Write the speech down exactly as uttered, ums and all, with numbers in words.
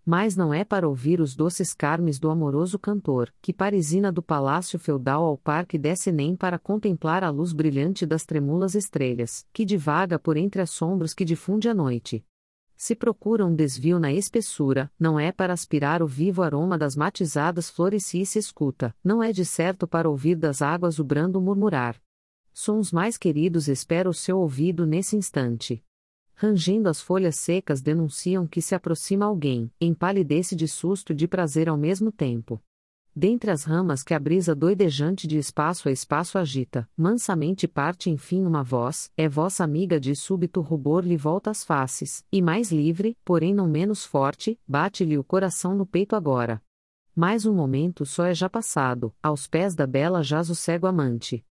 Mas não é para ouvir os doces carmes do amoroso cantor, que parisina do palácio feudal ao parque desce nem para contemplar a luz brilhante das trêmulas estrelas, que divaga por entre as sombras que difunde a noite. Se procura um desvio na espessura, não é para aspirar o vivo aroma das matizadas flores se se escuta, não é de certo para ouvir das águas o brando murmurar. Sons mais queridos espera o seu ouvido nesse instante. Rangendo as folhas secas denunciam que se aproxima alguém, empalidece de susto e de prazer ao mesmo tempo. Dentre as ramas que a brisa doidejante de espaço a espaço agita, mansamente parte enfim uma voz, é vossa amiga de súbito rubor lhe volta as faces, e mais livre, porém não menos forte, bate-lhe o coração no peito agora. Mais um momento só é já passado, aos pés da bela jaz o cego amante.